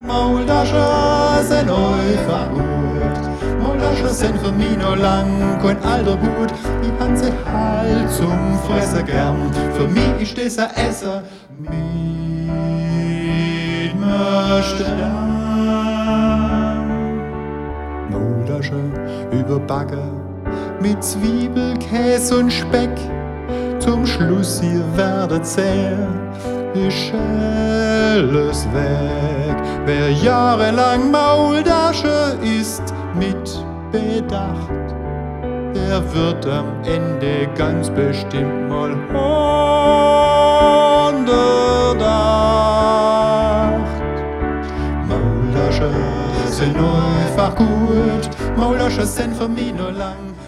Maultaschen sind einfach gut. Maultaschen sind für mich noch lang kein alter Hut. Ich han sie halt zum Fressen gern. Für mich ist das ein Essen mit Möchten. Maultaschen überbacken mit Zwiebel, Käse und Speck. Zum Schluss ihr werdet sehen, ist alles weg. Wer jahrelang Maultasche isst mit Bedacht, der wird am Ende ganz bestimmt mal 108. Maultaschen sind einfach gut, Maultaschen sind für mich noch lang.